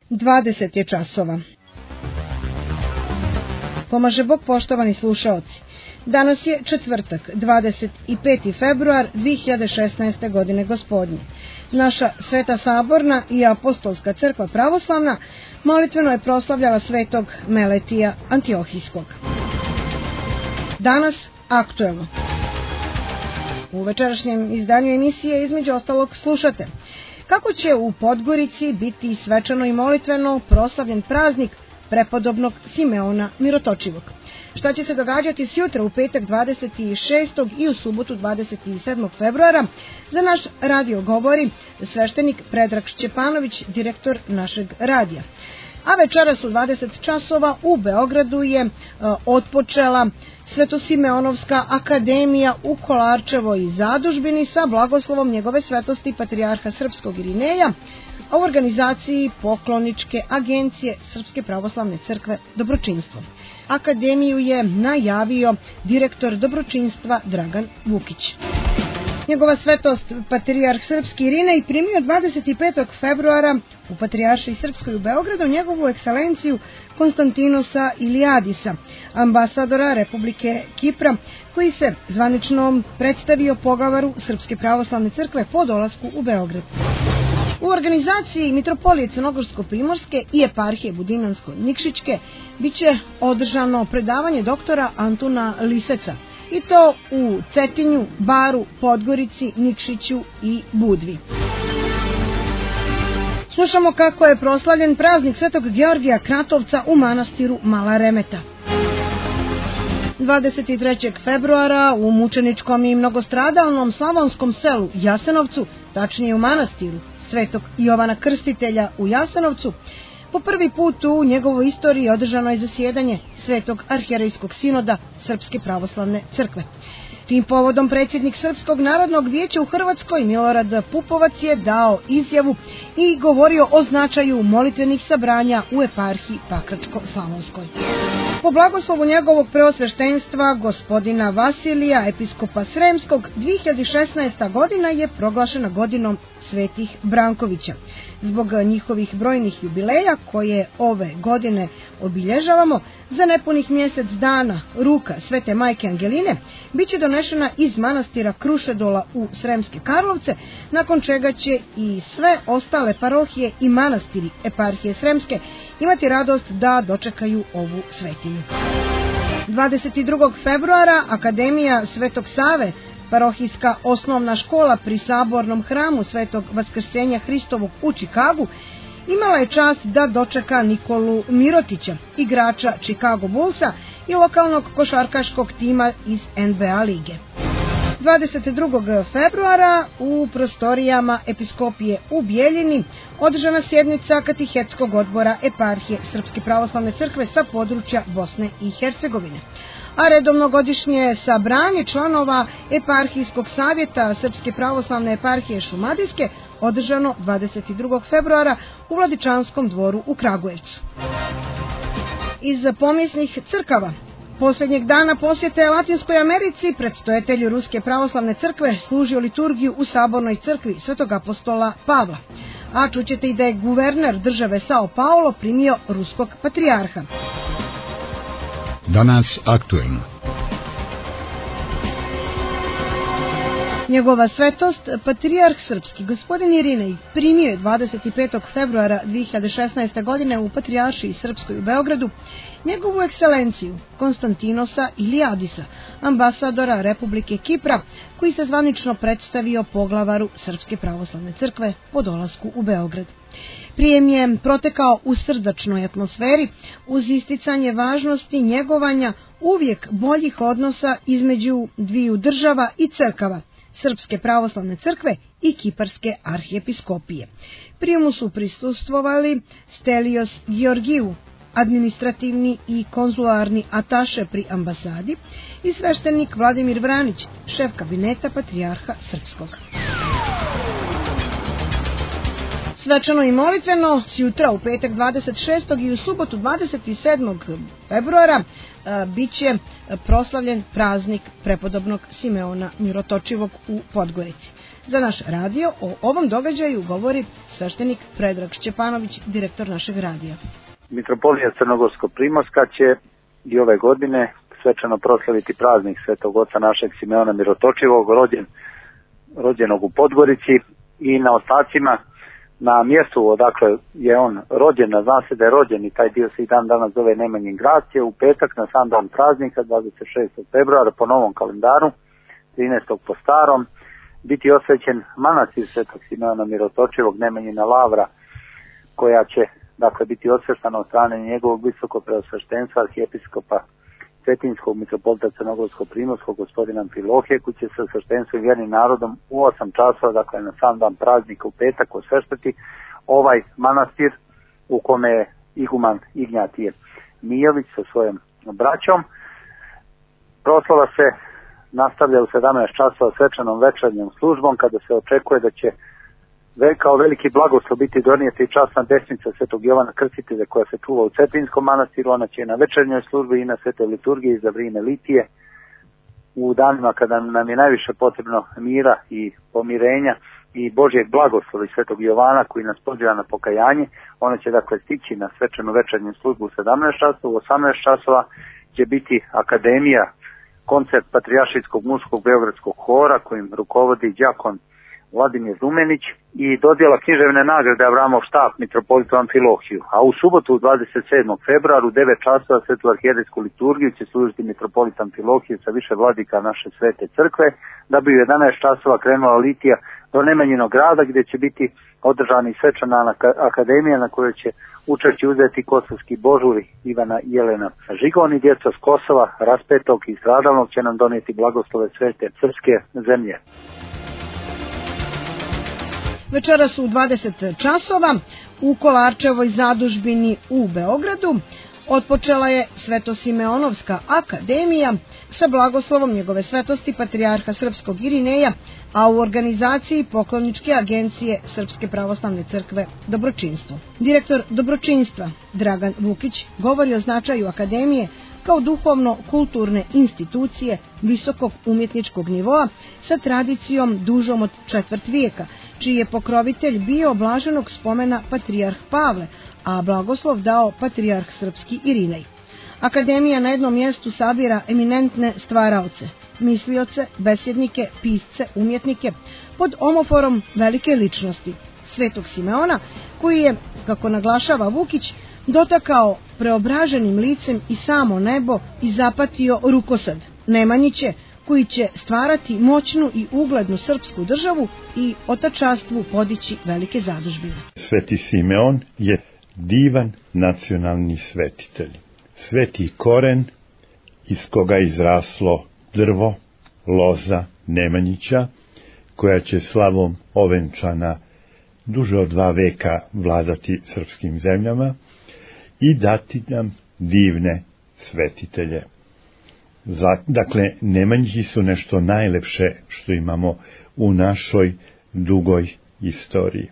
20 je časova. Pomaže Bog, poštovani slušaoci. Danas je četvrtak, 25. februar 2016. godine gospodnje. Naša Sveta Saborna i Apostolska crkva pravoslavna molitveno je proslavljala svetog Meletija Antiohijskog. Danas aktuelno. U večerašnjem izdanju emisije između ostalog slušate kako će u Podgorici biti svečano i molitveno proslavljen praznik prepodobnog Simeona Mirotočivog. Šta će se događati sjutra u petak 26. i u subotu 27. februara, za naš radio govori sveštenik Predrag Šćepanović, direktor našeg radija. A večeras u 20 časova u Beogradu je otpočela Svetosimeonovska akademija u Kolarčevoj zadužbini sa blagoslovom njegove svetosti patrijarha srpskog Irineja, a u organizaciji pokloničke agencije Srpske pravoslavne crkve Dobročinstvo. Akademiju je najavio direktor Dobročinstva Dragan Vukić. Njegova svetost patrijarh srpski Irinej primio 25. februara u Patrijaršiji srpskoj u Beogradu njegovu ekscelenciju Konstantinosa Iliadisa, ambasadora Republike Kipra, koji se zvanično predstavio poglavaru Srpske pravoslavne crkve po dolasku u Beograd. U organizaciji Mitropolije Crnogorsko-Primorske i eparhije Budimljansko-Nikšićke biće održano predavanje doktora Antuna Liseca, i to u Cetinju, Baru, Podgorici, Nikšiću i Budvi. Slušamo kako je proslavljen praznik Svetog Georgija Kratovca u manastiru Mala Remeta. 23. februara u mučeničkom i mnogostradalnom slavonskom selu Jasenovcu, tačnije u manastiru Svetog Jovana Krstitelja u Jasenovcu, po prvi put u njegovoj istoriji održano je zasjedanje Svetog arhijerejskog sinoda Srpske pravoslavne crkve. Tim povodom predsjednik Srpskog narodnog vijeća u Hrvatskoj Milorad Pupovac je dao izjavu i govorio o značaju molitvenih sabranja u eparhiji Pakračko-Slavonskoj. Po blagoslovu njegovog preosveštenstva gospodina Vasilija, episkopa Sremskog, 2016. godina je proglašena godinom Svetih Brankovića. Zbog njihovih brojnih jubileja koje ove godine obilježavamo, za nepunih mjesec dana ruka Svete Majke Angeline biće donešena iz manastira Krušedola u Sremske Karlovce, nakon čega će i sve ostale parohije i manastiri eparhije Sremske imati radost da dočekaju ovu svetinju. 22. februara Akademija Svetog Save, parohijska osnovna škola pri Sabornom hramu Svetog Vaskrsenja Hristovog u Čikagu, imala je čast da dočeka Nikolu Mirotića, igrača Chicago Bullsa i lokalnog košarkaškog tima iz NBA lige. 22. februara u prostorijama episkopije u Bijeljini održana sjednica katehetskog odbora eparhije Srpske pravoslavne crkve sa područja Bosne i Hercegovine. A redovno godišnje sabranje članova eparhijskog savjeta Srpske pravoslavne eparhije Šumadijske održano 22. februara u Vladičanskom dvoru u Kragujevcu. Iz pomisnih crkava posljednjeg dana posjete Latinskoj Americi predstojatelj Ruske pravoslavne crkve služio liturgiju u Sabornoj crkvi Svetog apostola Pavla, a čućete i da je guverner države Sao Paulo primio ruskog patrijarha. Danas aktuelno. Njegova svetost, patrijarh srpski gospodin Irinej, primio je 25. februara 2016. godine u Patrijaršiji srpskoj u Beogradu njegovu ekscelenciju Konstantinosa Iliadisa, ambasadora Republike Kipra, koji se zvanično predstavio poglavaru Srpske pravoslavne crkve po dolasku u Beograd. Prijem je protekao u srdačnoj atmosferi uz isticanje važnosti njegovanja uvijek boljih odnosa između dviju država i crkava, Srpske pravoslavne crkve i Kiparske arhijepiskopije. Prijemu su prisustvovali Stelios Georgiju, administrativni i konzularni ataše pri ambasadi, i sveštenik Vladimir Vranić, šef kabineta patrijarha srpskog. Svečano i molitveno sjutra u petak 26. i u subotu 27. februara biće proslavljen praznik prepodobnog Simeona Mirotočivog u Podgorici. Za naš radio o ovom događaju govori sveštenik Predrag Šćepanović, direktor našeg radija. Mitropolija Crnogorsko-Primorska će i ove godine svečano proslaviti praznik Svetog Oca našeg Simeona Mirotočivog, rođenog u Podgorici, i na ostacima na mjestu odakle je on rođen, zna se da je rođen i taj dio se i dan danas zove Nemanjin grad, je u petak na sam dan praznika 26. februara po novom kalendaru, 13. po starom, biti osvećen manastir Svetog Simeona Mirotočivog Nemanjina Lavra, koja će biti osveštana od strane njegovog visokog preosveštenstva arhijepiskopa Cetinskog mitropolita Crnogorsko-Primorskog gospodina Amfilohije, koji će se osveštenstvom i vjernim narodom u 8 časova, na sam dan praznika u petak, osveštati ovaj manastir u kome je iguman Ignjatije Mijović sa svojom braćom. Proslava se nastavlja u 17 časova svečanom večernjom službom, kada se očekuje da će kao veliki blagoslov biti donijeti i časna desnica Svetog Jovana Krstitelja koja se čuva u Cetinjskom manastiru. Ona će na večernjoj službi i na svetoj liturgiji za vrijeme litije, u danima kada nam je najviše potrebno mira i pomirenja i Božjeg blagoslova i Svetog Jovana koji nas poziva na pokajanje. Ona će stići na svečanu večernju službu u 17 časova. U 18 časova će biti akademija, koncert Patrijaršijskog muškog beogradskog hora kojim rukovodi đakon Vladimir Dumenić i dodjela književne nagrade Avramov štab mitropolitu Amfilohiju. A u subotu 27. februaru u 9 časova svetu arhijerejsku liturgiju će služiti mitropolit Amfilohije sa više vladika naše svete crkve, da bi u 11 časova krenula litija do Nemanjinog grada, gdje će biti održani svečana akademija na kojoj će učešće uzeti kosovski božuri Ivana i Jelena Žigon i djeca s Kosova, raspetog i stradalnog, će nam donijeti blagoslove svete srpske zemlje. Večeras u 20 časova u Kolarčevoj zadužbini u Beogradu otpočela je Svetosimeonovska akademija sa blagoslovom njegove svetosti Patrijarha Srpskog Irineja, a u organizaciji pokloničke agencije Srpske pravoslavne crkve Dobročinstvo. Direktor Dobročinstva Dragan Vukić govori o značaju akademije kao duhovno-kulturne institucije visokog umjetničkog nivoa sa tradicijom dužom od 4. vijeka, čiji je pokrovitelj bio blaženog spomena Patrijarh Pavle, a blagoslov dao Patrijarh Srpski Irinej. Akademija na jednom mjestu sabira eminentne stvaraoce, mislioce, besjednike, pisce, umjetnike, pod omoforom velike ličnosti, Svetog Simeona, koji je, kako naglašava Vukić, dotakao preobraženim licem i samo nebo i zapatio rukosad Nemanjiće, koji će stvarati moćnu i uglednu srpsku državu i otačastvu podići velike zadužbine. Sveti Simeon je divan nacionalni svetitelj. Sveti koren iz koga izraslo drvo, loza Nemanjića, koja će slavom ovenčana duže od 2 veka vladati srpskim zemljama i dati nam divne svetitelje. Dakle, Nemanjići su nešto najlepše što imamo u našoj dugoj istoriji.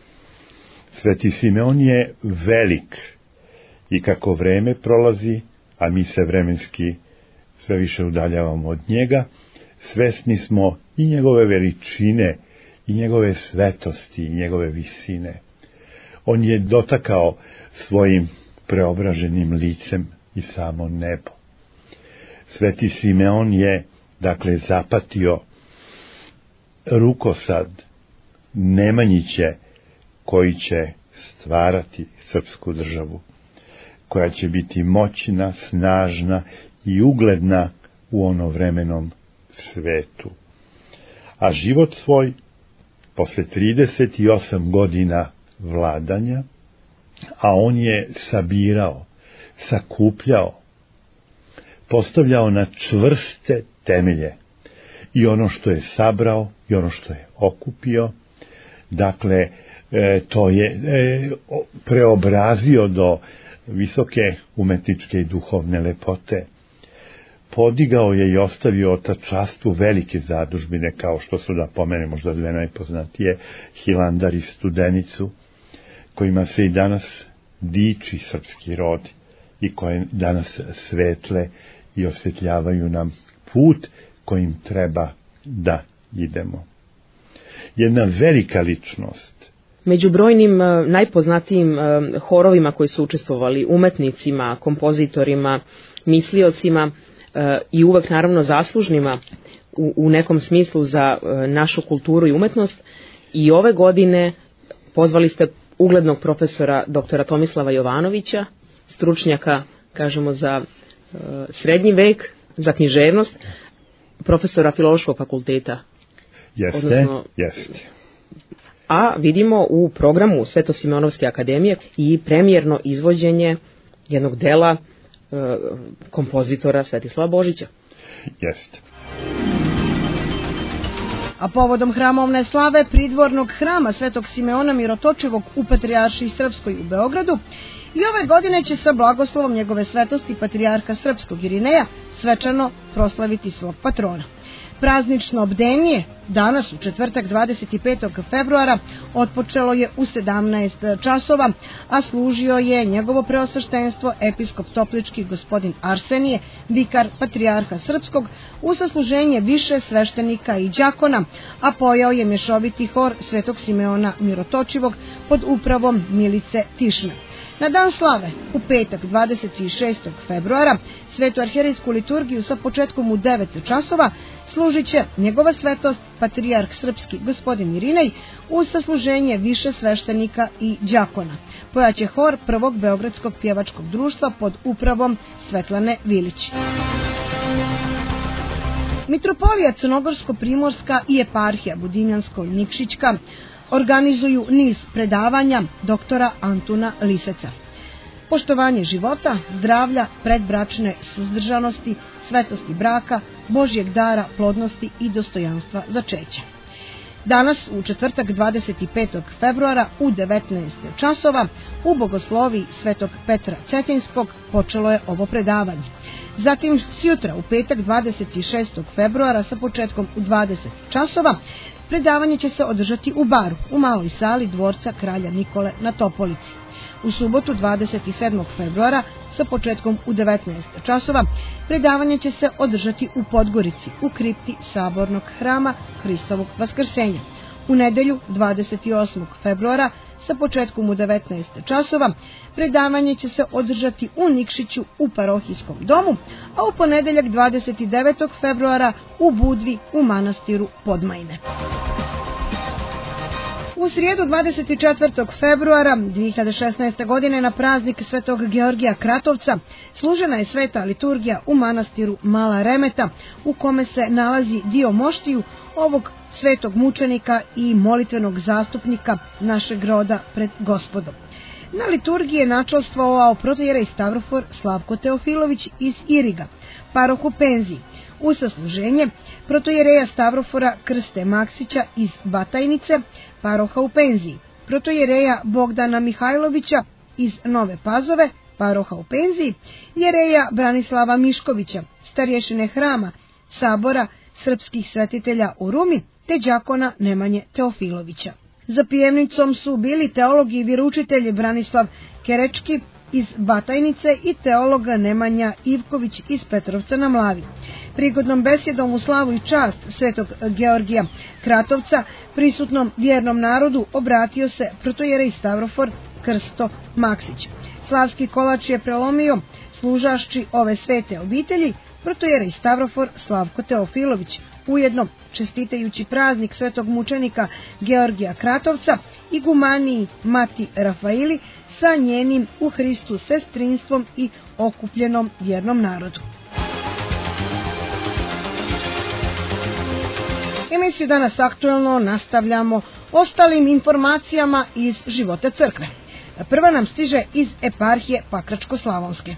Sveti Simeon je velik i kako vreme prolazi, a mi se vremenski sve više udaljavamo od njega, svesni smo i njegove veličine, i njegove svetosti, i njegove visine. On je dotakao svojim preobraženim licem i samo nebo. Sveti Simeon je, zapatio rukosad Nemanjiće, koji će stvarati srpsku državu, koja će biti moćna, snažna i ugledna u onovremenom svetu. A život svoj, posle 38 godina vladanja, a on je sabirao, sakupljao, postavljao na čvrste temelje i ono što je sabrao i ono što je okupio, to je preobrazio do visoke umetničke i duhovne lepote. Podigao je i ostavio otačastvu velike zadužbine, kao što su, da pomenem možda 2 najpoznatije, Hilandar i Studenicu, kojima se i danas diči srpski rod i koje danas svetle i osvetljavaju nam put kojim treba da idemo. Jedna velika ličnost. Među brojnim najpoznatijim horovima koji su učestvovali, umetnicima, kompozitorima, misliocima i uvek naravno zaslužnima u nekom smislu za našu kulturu i umetnost, i ove godine pozvali ste uglednog profesora doktora Tomislava Jovanovića, stručnjaka, kažemo, za srednji vek, za književnost, profesora Filološkog fakulteta. Jeste. A vidimo u programu Svetosimeonovske akademije i premijerno izvođenje jednog dela kompozitora Svetislava Božića. Jeste. A povodom hramovne slave pridvornog hrama Svetog Simeona Mirotočivog u Patrijaršiji Srpskoj u Beogradu, i ove godine će sa blagoslovom njegove svetosti Patrijarha Srpskog Irineja svečano proslaviti svog patrona. Praznično bdenje danas u četvrtak 25. februara otpočelo je u 17 časova, a služio je njegovo preosveštenstvo episkop Toplički gospodin Arsenije, vikar Patrijarha Srpskog, u sasluženje više sveštenika i đakona, a pojao je mješoviti hor Svetog Simeona Mirotočivog pod upravom Milice Tišme. Na dan slave, u petak 26. februara, svetu arhijerejsku liturgiju sa početkom u 9 časova služit će njegova svetost Patrijarh Srpski gospodin Irinej uz sasluženje više sveštenika i đakona. Pojaće hor Prvog beogradskog pjevačkog društva pod upravom Svetlane Vilić. Mitropolija Crnogorsko-primorska i eparhija Budinjansko-Nikšićka organizuju niz predavanja doktora Antuna Liseca. Poštovanje života, zdravlja, predbračne suzdržanosti, svetosti braka, Božjeg dara, plodnosti i dostojanstva začeća. Danas, u četvrtak 25. februara u 19 časova, u bogosloviji Svetog Petra Cetinskog počelo je ovo predavanje. Zatim, sjutra, u petak 26. februara sa početkom u 20 časova, predavanje će se održati u baru, u maloj sali dvorca kralja Nikole na Topolici. U subotu 27. februara sa početkom u 19 časova predavanje će se održati u Podgorici, u kripti Sabornog hrama Hristovog Vaskrsenja. U nedelju 28. februara sa početkom u 19 časova predavanje će se održati u Nikšiću u parohijskom domu, a u ponedeljak 29. februara u Budvi u manastiru Podmajne. U srijedu 24. februara 2016. godine na praznik Svetog Georgija Kratovca služena je sveta liturgija u manastiru Mala Remeta, u kome se nalazi dio moštiju ovog svetog mučenika i molitvenog zastupnika našeg roda pred Gospodom. Na liturgiji je načelstvovao protojerej Stavrofor Slavko Teofilović iz Iriga, paroh u penziji. U sasluženje protojereja Stavrofora Krste Maksića iz Batajnice, paroha u penziji, protojereja Bogdana Mihajlovića iz Nove Pazove, paroha u penziji, jereja Branislava Miškovića, starješine hrama Sabora srpskih svetitelja u Rumi, te đakona Nemanje Teofilovića. Za pijevnicom su bili teolog i vjeroučitelj Branislav Kerečki iz Batajnice i teolog Nemanja Ivković iz Petrovca na Mlavi. Prigodnom besjedom u slavu i čast Svetog Georgija Kratovca prisutnom vjernom narodu obratio se protojerej Stavrofor Krsto Maksić. Slavski kolač je prelomio služašći ove svete obitelji protojerej Stavrofor Slavko Teofilović, ujedno čestitajući praznik svetog mučenika Georgija Kratovca i gumaniji Mati Rafaili sa njenim u Hristu sestrinstvom i okupljenom vjernom narodu. Emisiju Danas aktuelno nastavljamo ostalim informacijama iz života crkve. Prva nam stiže iz eparhije Pakračko-Slavonske.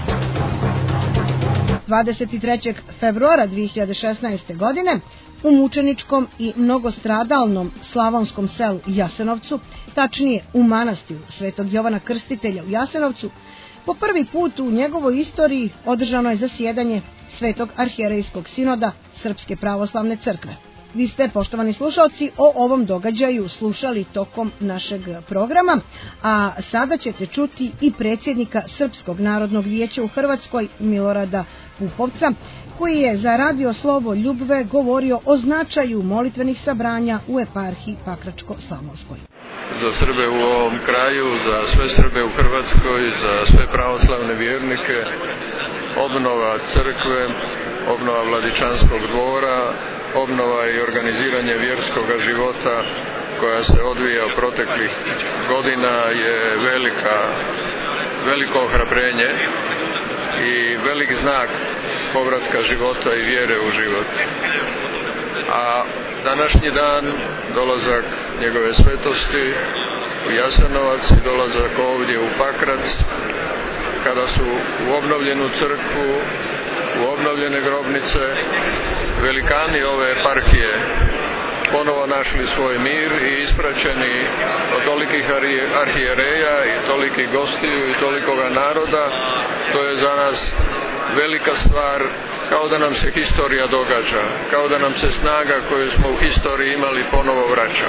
23. februara 2016. godine u mučeničkom i mnogostradalnom slavonskom selu Jasenovcu, tačnije u manastiru Svetog Jovana Krstitelja u Jasenovcu, po prvi put u njegovoj istoriji održano je zasjedanje Svetog arhijerejskog sinoda Srpske pravoslavne crkve. Vi ste, poštovani slušalci, o ovom događaju slušali tokom našeg programa, a sada ćete čuti i predsjednika Srpskog narodnog vijeća u Hrvatskoj, Milorada Pupovca, koji je za Radio Slovo Ljubve govorio o značaju molitvenih sabranja u eparhiji Pakračko-Slavonskoj. Za Srbe u ovom kraju, za sve Srbe u Hrvatskoj, za sve pravoslavne vjernike, obnova crkve, obnova Vladičanskog dvora, obnova i organiziranje vjerskog života koja se odvija u proteklih godina je veliko ohrabrenje i velik znak povratka života i vjere u život. A današnji dan, dolazak njegove svetosti u Jasenovac i dolazak ovdje u Pakrac, kada su u obnovljenu crkvu, u obnovljene grobnice, velikani ove eparhije ponovo našli svoj mir i ispraćeni od tolikih arhijereja i tolikih gostiju i tolikoga naroda, to je za nas velika stvar, kao da nam se historija događa, kao da nam se snaga koju smo u historiji imali ponovo vraća.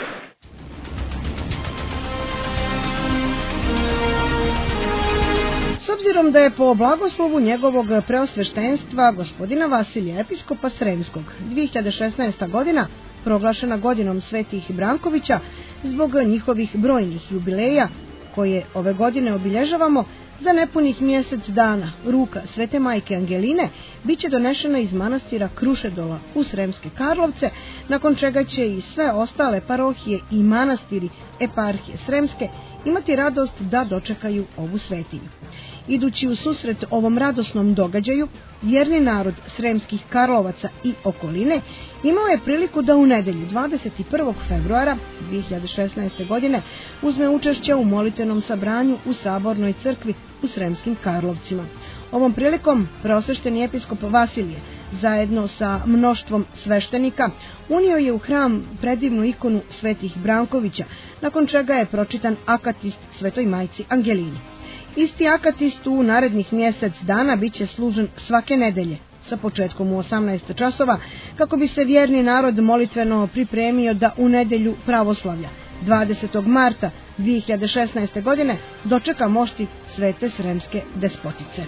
S obzirom da je po blagoslovu njegovog preosveštenstva gospodina Vasilija, episkopa Sremskog, 2016. godina proglašena godinom Svetih Brankovića zbog njihovih brojnih jubileja, koje ove godine obilježavamo, za nepunih mjesec dana ruka Svete majke Angeline biće donešena iz manastira Krušedola u Sremske Karlovce, nakon čega će i sve ostale parohije i manastiri eparhije Sremske imati radost da dočekaju ovu svetinju. Idući u susret ovom radosnom događaju, vjerni narod Sremskih Karlovaca i okoline imao je priliku da u nedelju 21. februara 2016. godine uzme učešće u molitvenom sabranju u Sabornoj crkvi u Sremskim Karlovcima. Ovom prilikom preosvešteni episkop Vasilije zajedno sa mnoštvom sveštenika unio je u hram predivnu ikonu Svetih Brankovića, nakon čega je pročitan akatist Svetoj majci Angelini. Isti akatist u narednih mjesec dana biće služen svake nedelje sa početkom u 18 časova, kako bi se vjerni narod molitveno pripremio da u nedjelju pravoslavlja 20. marta 2016. godine dočeka mošti Svete Sremske despotice.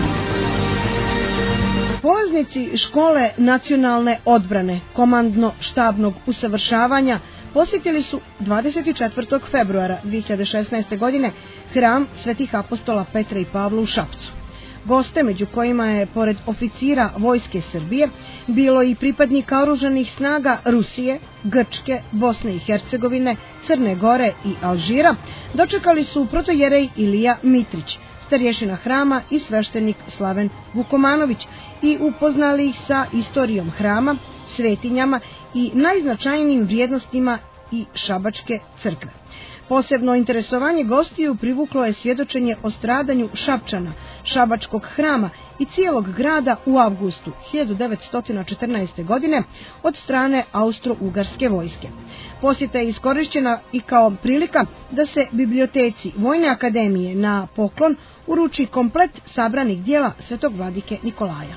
Polaznici škole nacionalne odbrane komandno-štabnog usavršavanja posjetili su 24. februara 2016. godine hram Svetih apostola Petra i Pavla u Šapcu. Goste, među kojima je pored oficira Vojske Srbije bilo i pripadnika oružanih snaga Rusije, Grčke, Bosne i Hercegovine, Crne Gore i Alžira, dočekali su protojerej Ilija Mitrić, starješina hrama i sveštenik Slaven Vukomanović, i upoznali ih sa istorijom hrama, svetinjama i najznačajnijim vrijednostima i Šabačke crkve. Posebno interesovanje gostiju privuklo je svjedočenje o stradanju Šapčana, Šabačkog hrama i cijelog grada u avgustu 1914. godine od strane Austro-Ugarske vojske. Posjeta je iskorišćena i kao prilika da se biblioteci Vojne akademije na poklon uruči komplet sabranih dijela Svetog vladike Nikolaja.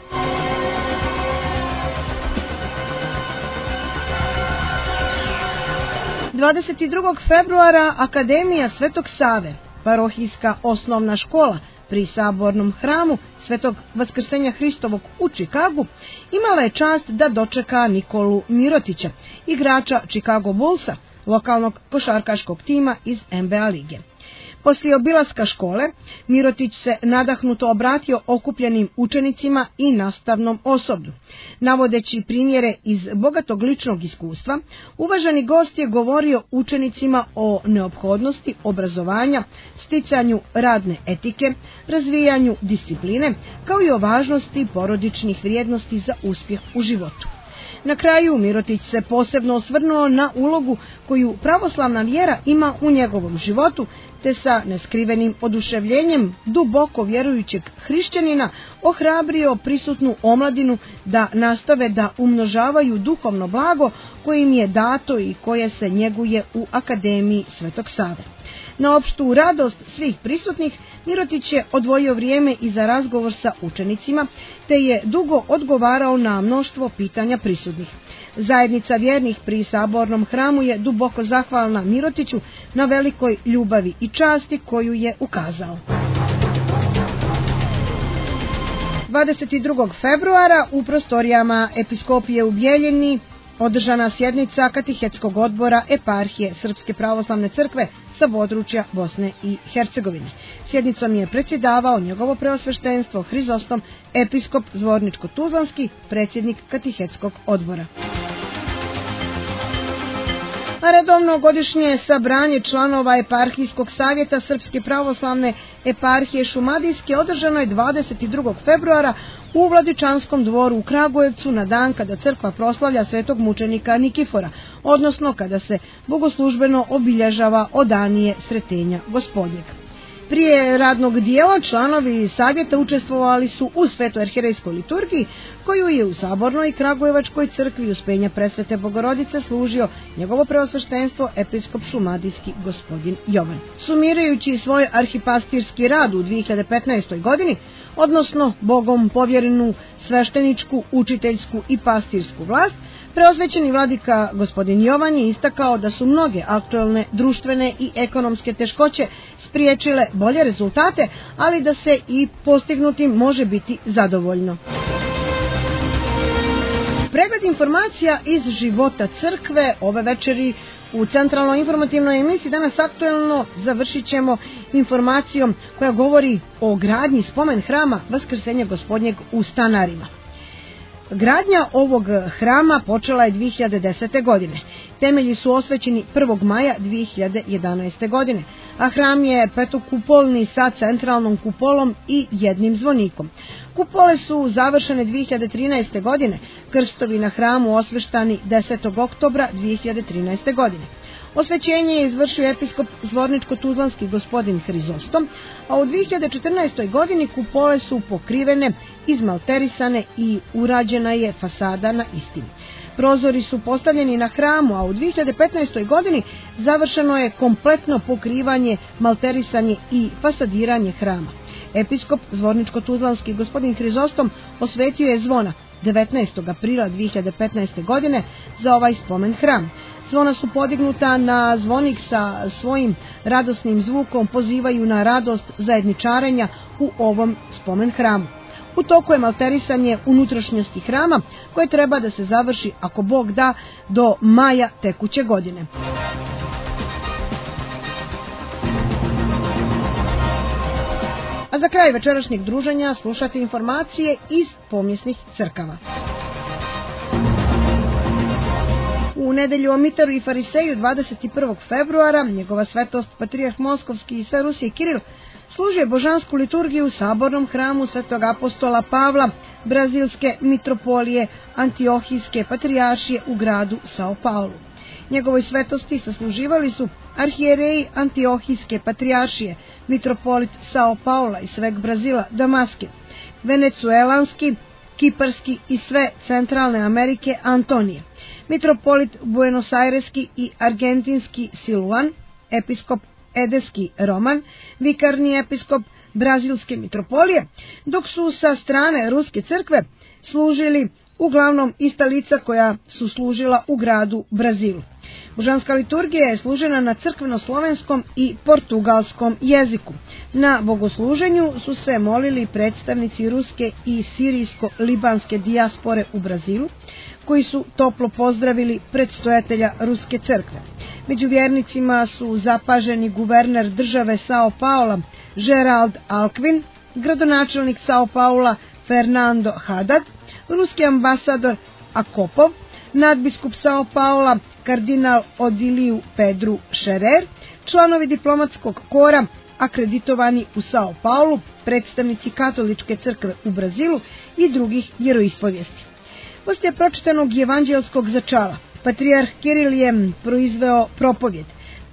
– 22. februara Akademija Svetog Save, parohijska osnovna škola pri Sabornom hramu Svetog Vaskrsenja Hristovog u Čikagu, imala je čast da dočeka Nikolu Mirotića, igrača Chicago Bullsa, lokalnog košarkaškog tima iz NBA lige. Poslije obilaska škole, Mirotić se nadahnuto obratio okupljenim učenicima i nastavnom osoblju. Navodeći primjere iz bogatog ličnog iskustva, uvaženi gost je govorio učenicima o neophodnosti obrazovanja, sticanju radne etike, razvijanju discipline, kao i o važnosti porodičnih vrijednosti za uspjeh u životu. Na kraju Mirotić se posebno osvrnuo na ulogu koju pravoslavna vjera ima u njegovom životu, te sa neskrivenim oduševljenjem duboko vjerujućeg hrišćanina ohrabrio prisutnu omladinu da nastave da umnožavaju duhovno blago koje im je dato i koje se njeguje u Akademiji Svetog Save. Na opštu radost svih prisutnih, Mirotić je odvojio vrijeme i za razgovor sa učenicima, te je dugo odgovarao na mnoštvo pitanja prisutnih. Zajednica vjernih pri Sabornom hramu je duboko zahvalna Mirotiću na velikoj ljubavi i časti koju je ukazao. 22. februara u prostorijama Episkopije u Bjeljini održana sjednica Katehetskog odbora Eparhije Srpske pravoslavne crkve sa područja Bosne i Hercegovine. Sjednicom je predsjedavao njegovo preosveštenstvo Hrizostom, episkop Zvorničko-Tuzlanski, predsjednik Katehetskog odbora. A redovno godišnje sabranje članova Eparhijskog savjeta Srpske pravoslavne eparhije Šumadijske održano je 22. februara u Vladičanskom dvoru u Kragujevcu na dan kada crkva proslavlja svetog mučenika Nikifora, odnosno kada se bogoslužbeno obilježava odanije Sretenja Gospodnjeg. Prije radnog dijela članovi savjeta učestvovali su u Svetoj arhierejskoj liturgiji, koju je u Sabornoj Kragujevačkoj crkvi Uspenja Presvete Bogorodice služio njegovo preosveštenstvo episkop Šumadijski gospodin Jovan. Sumirajući svoj arhipastirski rad u 2015. godini, odnosno Bogom povjerenu svešteničku, učiteljsku i pastirsku vlast, preosvećeni vladika gospodin Jovan je istakao da su mnoge aktuelne društvene i ekonomske teškoće spriječile bolje rezultate, ali da se i postignutim može biti zadovoljno. Pregled informacija iz života crkve ove večeri u centralnoj informativnoj emisiji Danas aktuelno završit ćemo informacijom koja govori o gradnji spomen hrama Vaskrsenja Gospodnjeg u Stanarima. Gradnja ovog hrama počela je 2010. godine. Temelji su osvećeni 1. maja 2011. godine, a hram je petokupolni sa centralnom kupolom i jednim zvonikom. Kupole su završene 2013. godine, krstovi na hramu osveštani 10. oktobra 2013. godine. Osvećenje je izvršio episkop Zvorničko-Tuzlanski gospodin Hrizostom, a u 2014. godini kupole su pokrivene, izmalterisane i urađena je fasada na istim. Prozori su postavljeni na hramu, a u 2015. godini završeno je kompletno pokrivanje, malterisanje i fasadiranje hrama. Episkop Zvorničko-Tuzlanski gospodin Hrizostom osvetio je zvona 19. aprila 2015. godine za ovaj spomen hram. Zvona su podignuta na zvonik sa svojim radosnim zvukom, pozivaju na radost zajedničarenja u ovom spomen hramu. U toku je malterisanje unutrašnjosti hrama koje treba da se završi, ako Bog da, do maja tekuće godine. A za kraj večerašnjeg druženja slušate informacije iz pomjesnih crkava. U nedelju o Mitaru i Fariseju 21. februara njegova svetost Patrijarh Moskovski i sve Rusije Kiril služio božansku liturgiju u Sabornom hramu Svetog apostola Pavla, Brazilske mitropolije Antiohijske patrijaršije u gradu Sao Paulo. Njegovoj svetosti sasluživali su arhijereji Antiohijske patrijaršije, mitropolit Sao Paula i sveg Brazila Damaske, venecuelanski, kiparski i sve centralne Amerike Antonije, mitropolit Buenos Aireski i argentinski Siluan, episkop Edeski Roman, vikarni episkop Brazilske mitropolije, dok su sa strane Ruske crkve služili uglavnom ista lica koja su služila u gradu Brazilu. Božanska liturgija je služena na crkveno-slovenskom i portugalskom jeziku. Na bogosluženju su se molili predstavnici ruske i sirijsko-libanske dijaspore u Brazilu, koji su toplo pozdravili predstojatelja Ruske crkve. Među vjernicima su zapaženi guverner države Sao Paula Gerald Alckmin, gradonačelnik Sao Paula Fernando Haddad, ruski ambasador Akopov, nadbiskup Sao Paula kardinal Odiliju Pedru Scherer, članovi diplomatskog kora akreditovani u Sao Paulu, predstavnici katoličke crkve u Brazilu i drugih vjeroispovijesti. Poslije pročitanog evanđelskog začala, patrijarh Kiril je proizveo propovjed.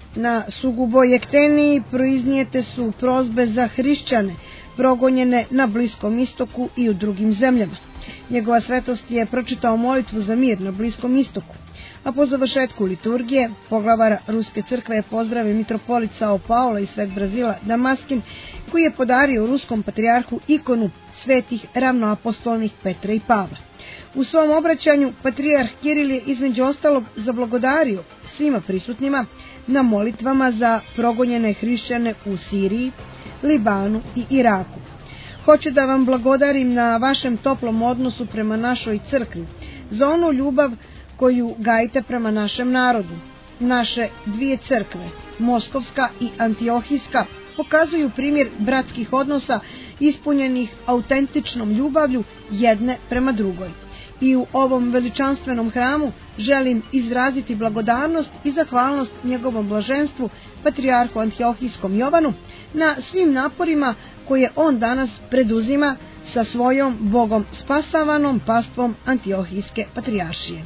Na Suguboj Ekteniji proiznijete su prozbe za hrišćane, progonjene na Bliskom istoku i u drugim zemljama. Njegova svetost je pročitao molitvu za mir na Bliskom istoku, a po završetku liturgije poglavar Ruske crkve je pozdravio mitropolit Sao Paula i Svet Brazila Damaskin, koji je podario ruskom patrijarhu ikonu svetih ravnoapostolnih Petra i Pavla. U svom obraćanju patrijarh Kiril je između ostalog zablagodario svima prisutnima na molitvama za progonjene hrišćane u Siriji, Libanu i Iraku. Hoću da vam blagodarim na vašem toplom odnosu prema našoj crkvi, za onu ljubav koju gajite prema našem narodu. Naše dvije crkve, Moskovska i Antiohijska, pokazuju primjer bratskih odnosa ispunjenih autentičnom ljubavlju jedne prema drugoj. I u ovom veličanstvenom hramu želim izraziti blagodarnost i zahvalnost njegovom blaženstvu, patrijarhu Antiohijskom Jovanu, na svim naporima koje on danas preduzima sa svojom Bogom spasavanom pastvom Antiohijske patrijaršije.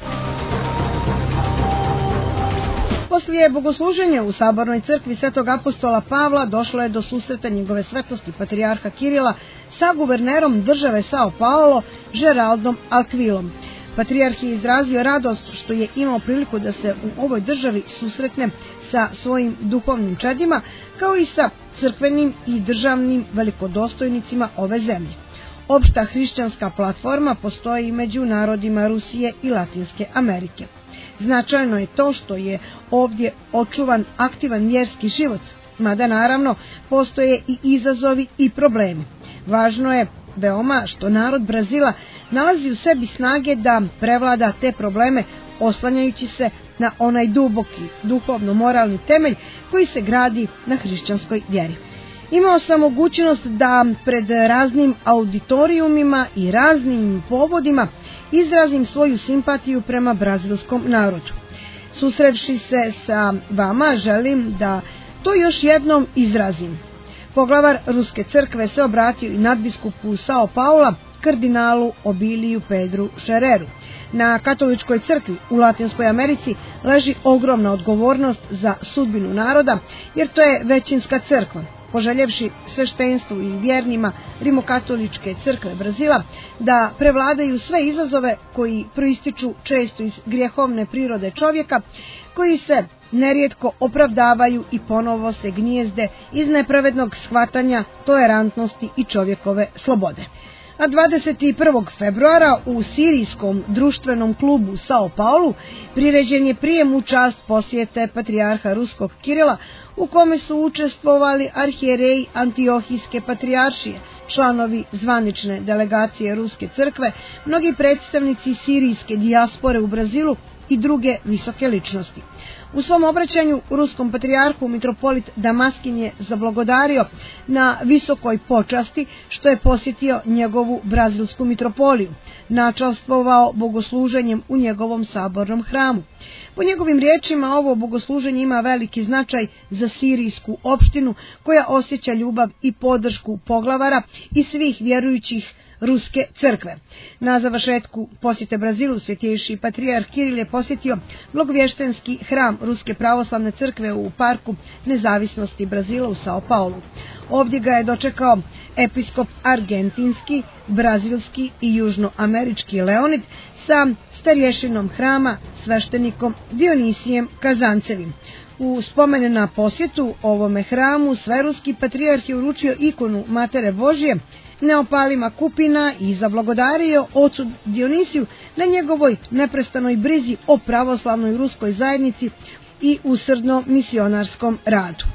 Poslije bogosluženja u Sabornoj crkvi Svetog apostola Pavla došlo je do susreta njegove svetosti patrijarha Kirila sa guvernerom države Sao Paulo, Geraldom Alquilom. Patrijarh je izrazio radost što je imao priliku da se u ovoj državi susretne sa svojim duhovnim čedima, kao i sa crkvenim i državnim velikodostojnicima ove zemlje. Opšta hrišćanska platforma postoji među narodima Rusije i Latinske Amerike. Značajno je to što je ovdje očuvan aktivan vjerski život, mada naravno postoje i izazovi i problemi. Važno je veoma što narod Brazila nalazi u sebi snage da prevlada te probleme, oslanjajući se na onaj duboki duhovno-moralni temelj koji se gradi na hrišćanskoj vjeri. Imao sam mogućnost da pred raznim auditorijumima i raznim povodima izrazim svoju simpatiju prema brazilskom narodu. Susrevši se sa vama, želim da to još jednom izrazim. Poglavar Ruske crkve se obratio i nadbiskupu Sao Paula, kardinalu Obiliju Pedru Šereru. Na katoličkoj crkvi u Latinskoj Americi leži ogromna odgovornost za sudbinu naroda, jer to je većinska crkva. Poželjevši sveštenstvu i vjernima Rimokatoličke crkve Brazila da prevladaju sve izazove koji proističu često iz grijehovne prirode čovjeka, koji se nerijetko opravdavaju i ponovo se gnijezde iz nepravednog shvatanja tolerantnosti i čovjekove slobode. A 21. februara u Sirijskom društvenom klubu Sao Paulu priređen je prijem u čast posjete patrijarha Ruskog Kirila, u kome su učestvovali arhijereji Antiohijske patrijaršije, članovi zvanične delegacije Ruske crkve, mnogi predstavnici sirijske dijaspore u Brazilu i druge visoke ličnosti. U svom obraćanju ruskom patrijarhu mitropolit Damaskin je zablagodario na visokoj počasti što je posjetio njegovu brazilsku mitropoliju, načastvovao bogosluženjem u njegovom sabornom hramu. Po njegovim riječima ovo bogosluženje ima veliki značaj za sirijsku opštinu koja osjeća ljubav i podršku poglavara i svih vjerujućih Ruske crkve. Na završetku posjete Brazilu svetejši patrijarh Kiril je posjetio blagovještenski hram Ruske pravoslavne crkve u parku nezavisnosti Brazila u Sao Paulu. Ovdje ga je dočekao episkop argentinski, brazilski i južnoamerički Leonid sa starješinom hrama sveštenikom Dionisijem Kazancevim. U spomene na posjetu ovome hramu sveruski patrijarh je uručio ikonu Matere Božje Neopalima Kupina i zablagodario ocu Dionisiju na njegovoj neprestanoj brizi o pravoslavnoj ruskoj zajednici i usrdno misionarskom radu.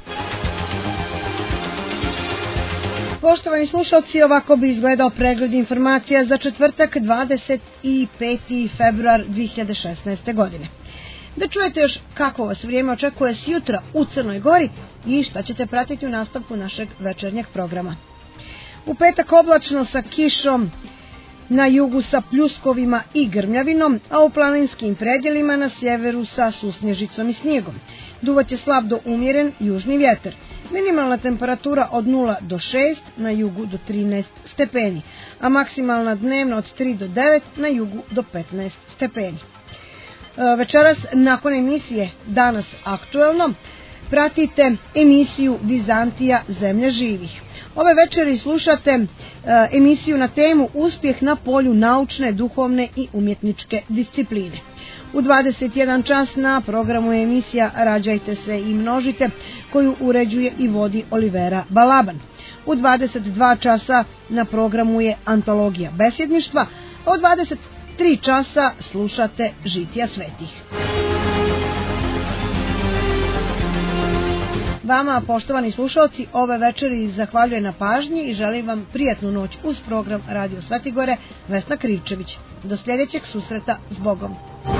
Poštovani slušalci, ovako bi izgledao pregled informacija za četvrtak 25. februar 2016. godine. Da čujete još kako vas vrijeme očekuje sjutra u Crnoj Gori i šta ćete pratiti u nastavku našeg večernjeg programa. U petak oblačno sa kišom, na jugu sa pljuskovima i grmljavinom, a u planinskim predjelima na sjeveru sa susnježicom i snijegom. Duvaće slab do umjeren južni vjetar. Minimalna temperatura od 0 do 6, na jugu do 13 stepeni, a maksimalna dnevna od 3 do 9, na jugu do 15 stepeni. Večeras, nakon emisije Danas aktuelno, pratite emisiju Vizantija zemlje živih. Ove večeri slušate emisiju na temu Uspjeh na polju naučne, duhovne i umjetničke discipline. U 21 čas na programu je emisija Rađajte se i množite, koju uređuje i vodi Olivera Balaban. U 22 časa na programu je Antologija besjedništva, a u 23 časa slušate Žitija svetih. Vama, poštovani slušalci, ove večeri zahvaljujem na pažnji i želim vam prijatnu noć uz program Radio Svetigore. Vesna Krivčević. Do sljedećeg susreta s Bogom.